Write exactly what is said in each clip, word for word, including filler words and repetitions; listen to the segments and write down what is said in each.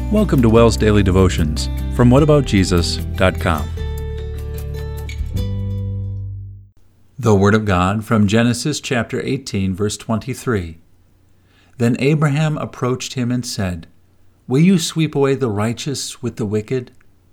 Welcome to WELS Daily Devotions from what about jesus dot com. The Word of God from Genesis chapter eighteen, verse twenty-three. Then Abraham approached him and said, "Will you sweep away the righteous with the wicked?"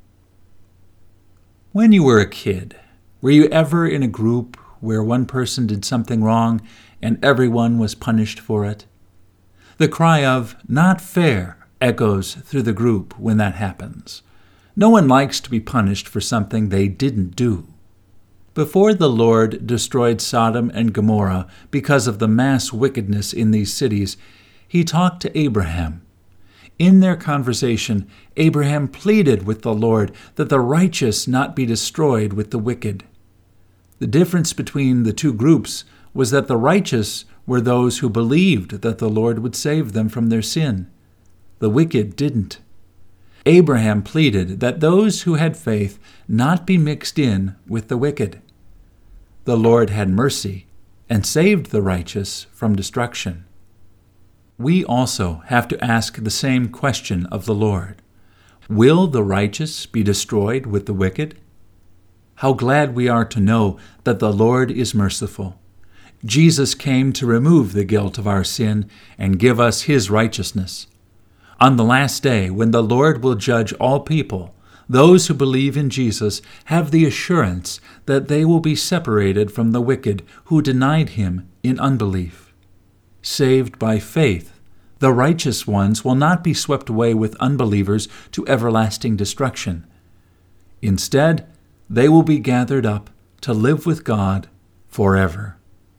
When you were a kid, were you ever in a group where one person did something wrong and everyone was punished for it? The cry of "not fair" echoes through the group when that happens. No one likes to be punished for something they didn't do. Before the Lord destroyed Sodom and Gomorrah because of the mass wickedness in these cities, he talked to Abraham. In their conversation, Abraham pleaded with the Lord that the righteous not be destroyed with the wicked. The difference between the two groups was that the righteous were those who believed that the Lord would save them from their sin. The wicked didn't. Abraham pleaded that those who had faith not be mixed in with the wicked. The Lord had mercy and saved the righteous from destruction. We also have to ask the same question of the Lord. Will the righteous be destroyed with the wicked? How glad we are to know that the Lord is merciful. Jesus came to remove the guilt of our sin and give us his righteousness. On the last day, when the Lord will judge all people, those who believe in Jesus have the assurance that they will be separated from the wicked who denied him in unbelief. Saved by faith, the righteous ones will not be swept away with unbelievers to everlasting destruction. Instead, they will be gathered up to live with God forever.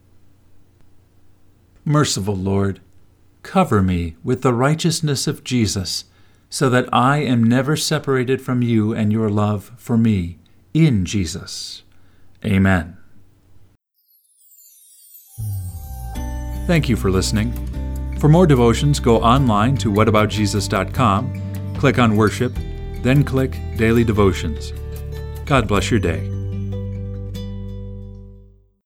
Merciful Lord, cover me with the righteousness of Jesus, so that I am never separated from you and your love for me in Jesus. Amen. Thank you for listening. For more devotions, go online to what about jesus dot com, click on Worship, then click Daily Devotions. God bless your day.